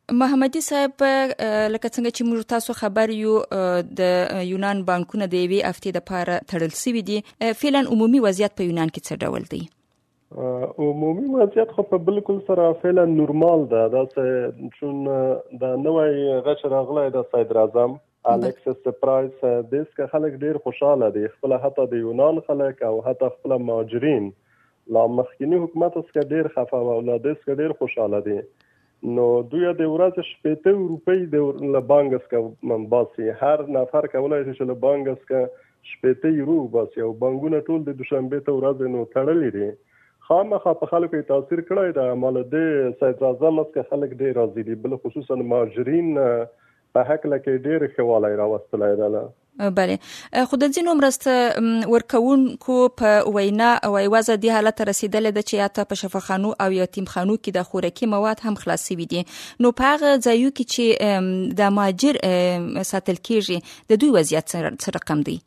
محمدي صاحب لکه څنګه چې موږ تاسو خبر یو د یونان بانکونه د یوې هفتې لپاره تړل شوي دي. فعلا عمومي وضعیت په یونان کې څه ډول دی؟ عمومي وضعیت خو په بالکل سره فعلا نورمال ده. داسې چون د نوی غچ راغلی د صدر اعظم الکسس سپرایس دیس که خلک ډیر خوشاله دي، خپل حتی د یونان خلک او حتی خپل مهاجرین لا مخکینی حکومت څخه ډیر خفه او لا دیس که ډیر خوشاله دي. نو دوی د ورځې 80 روپۍ د بانک څخه باسي، هر نفر کولای شي چې له بانک څخه 80 یورو باسي او بانکونه ټول د دوشنبه ته ورځ نو تړلې دي. خامخا په خلکو تاثیر کړی دا مال د صدر اعظم څخه خلک ډیر راضي دي، بل خصوصا مهاجرین په حق لکه ډیر خواله راوستلای ده. بله، خو د ځینو مرسته ورکوونکو په وینا او ایوازه دی حالت رسیدلې ده چې حتی په شفاخانو او یتیمخانو کې د خوراکي مواد هم خلاص شوي دي. نو په هغه ځایو کې چې د مهاجر ساتل کېږي د دوی وضعیت څه رقم دی؟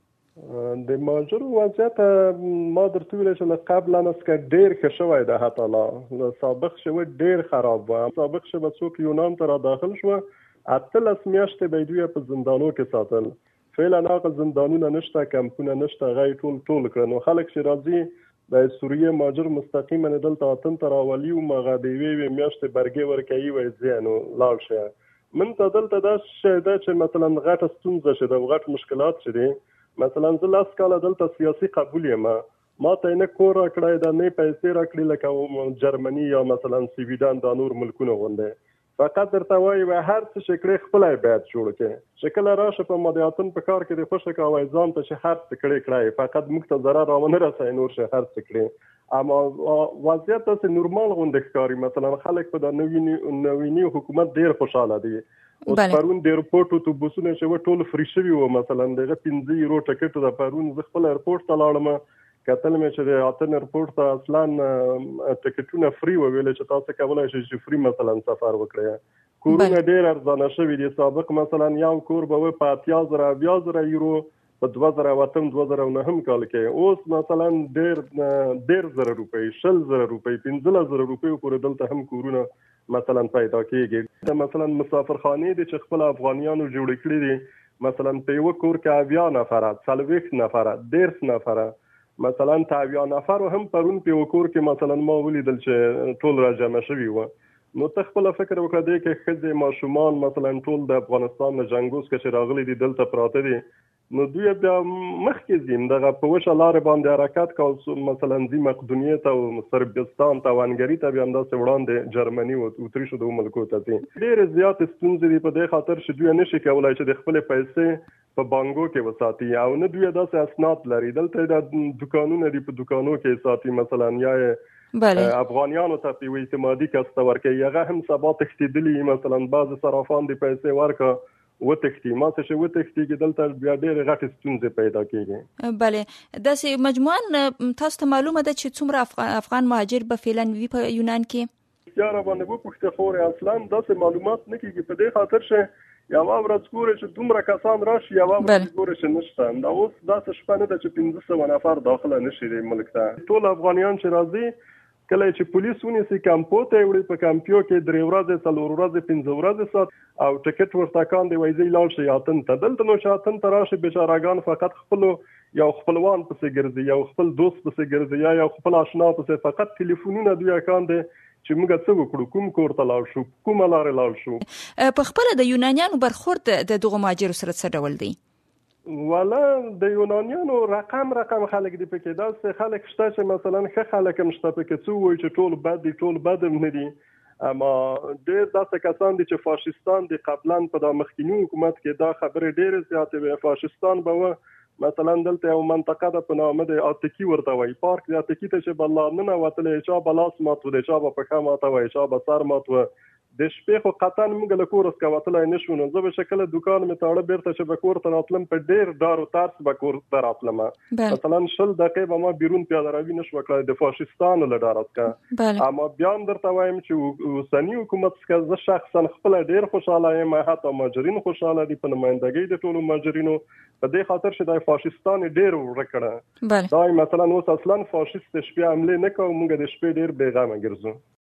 د مهاجرو وضعیت ما درته ویل چې له قبل نه څخه ډیر ښه شوی ده، حتی له سابق شوی ډیر خراب و. سابق شوی څوک یونان ته را داخل شو 18 میاشتې به دوی په زندانو کې ساتل. فعلا هغه زندانونه نشته، کمپونه نشته، غي ټول کړه. نو خلک چې راځي د سوریه مهاجر مستقیما دلته وطن ته راولي او مغه دی وی میاشتې برګې ورکوي وای ځانو لاړ شه. من ته دلته دا شی ده چې مثلا غټه ستونزه شي د غټ مشکلات شي. مثلا زه لاس کاله دلته سیاسي قبول یم، ما ته نه کور راکړای دا نه پیسې راکړي لکه جرمني یا مثلا سویډن د نور ملکونو غونډه. فقط درته وایي هر څه شکړې خپلای باید جوړ کړي. شکل راشه په مدیاتن په کار کې د خوشک او ځان ته چې هر څه کړی فقط موږ ته ضرر راونه رسوي، نور شه هر څه کړي. اما وضعیت ته نورمال غونډه ښکاري. مثلا خلک په د نوینی حکومت ډیر خوشاله دي. اوس پرون د ایرپورټ اتوبوسونه چې ټول فری شوي وو، مثلا دغه 15 یورو ټیکټ د پرون زه خپل ایرپورټ ته لاړم، کتل مې چې د اتن ایرپورټ ته اصلا ټیکټونه فری و، ویل چې تاسو کولای شئ چې فری مثلا سفر وکړئ. کورونه ډیر ارزانه شوي دي. سابق مثلا یو کور به په 80,000 یورو په 2008-2009 کال کې، اوس مثلا ډیر زره روپۍ 60,000 روپۍ 15,000 روپۍ پورې دلته هم کورونه مثلا پیدا کېږي. مثلا مسافرخانه دي چې خپل افغانیانو جوړ کړي دي، مثلا په یو کور کې 20 نفر 40 نفر 150 نفر مثلا تاویا نفر هم پرون په وکور کې مثلا ما ولیدل چې ټول را جمع شوي و. نو ته خپل فکر وکړه دی کې ښځې ماشومان مثلا ټول د افغانستان نه جنګوس کې راغلي دي دلته پراته دي. نو دوی بیا مخکې ځین دغه په وشه لارې باندې حرکت کوي، مثلا ځي مقدونیې ته او صربستان ته وانګري ته بیا همداسې وړاندې جرمني او اتریشو د ملکو ته ځي. ډېرې زیاتې ستونزې دي په دې خاطر چې دوی نشي کولی چې د خپلې پیسې په بانکو کې وساتي او نه دوی داسې اسناد لري. دلته د دکانونه دي په دکانو کې ساتي، مثلا یا افغانیانو ته په اعتمادي کسته ورکوي، هغه هم سبا تښتېدلي مثلا بعضې صرافان د پیسې ورکړه وتښتي، ما څه چې وتښتي کې دلته بیا ډېرې غټې ستونزې پیدا کېږي. بله، داسې مجموعاً تاسو ته معلومه ده چې څومره افغان مهاجر به فعلا وي په یونان کې؟ یاره باندې وپوښتې خورې اصلا داسې معلومات نه کېږي په دې خاطر چې یوه ورځ ګورې چې دومره کسان راشي، یوه ورځ ګورې چې نشته. دا اوس داسې شپه نه ده چې 1500 نفر داخله نشي د ملک ته. ټول افغانیان چې راځي کله چې پولیس ونیسي کمپو ته وړي، په کمپیو کې 3 ورځې 4 ورځې 5 ورځې سات او ټیکټ ورته کاندي وایي لاړ شي اتن ته. دلته نو چې اتن ته راشي بیچارهګان فقط خپل یو خپلوان پسې ګرځي، یو خپل دوست پسې ګرځي، یا یو خپل آشنا پسې، فقط ټلیفونونه دوی کاندي چې موږ څه وکړو، کوم کور ته لاړ شو، کومه لارې لاړ شو. په خپل د یونانیانو برخورد د دغه مهاجرو سره څه ډول دی؟ والا د یونانیانو رقم خلک دی پکې، داسې خلک شته چې مثلا ښه خلک هم شته پکې، څه وایي چې ټول بد دي، ټول بد هم نه دي. اما ډېر داسې کسان دي چې فاشستان دي. قبلا په دا مخکینی حکومت کې دا خبرې ډېرې زیاتې وې. فاشستان به و مثلا دلته یو منطقه ده په نامه د اتکی ورته وایي، پارک د اتکی ته چې بلا نه وتلی، چا به لاس مات و، چا به پښه ماته وایي، چا به سر مات و. د شپې خو قطن موږ له کور څخه وتلی نه شو. نو زه به شکله دکان مې تاړه بیرته چې به کور ته راتلم په ډېر ډار و ترس به کور ته راتلم. مثلا 20 دقیقې به ما بیرون پیاده روي نه شوه کړی د فاشستانو له ډاره څخه. اما بیا هم درته وایم چې اوسني حکومت څخه زه شخصا خپله ډېر خوشحاله یم، حتی مهاجرین خوشحاله دي په نمایندګۍ د ټولو مهاجرینو، په دې خاطر چې د فاشستان ډېر ورک کړه. دا مثلا اوس اصلا فاشست شپې حملې نه کوو، موږ د شپې ډېر بېغمه ګرځو.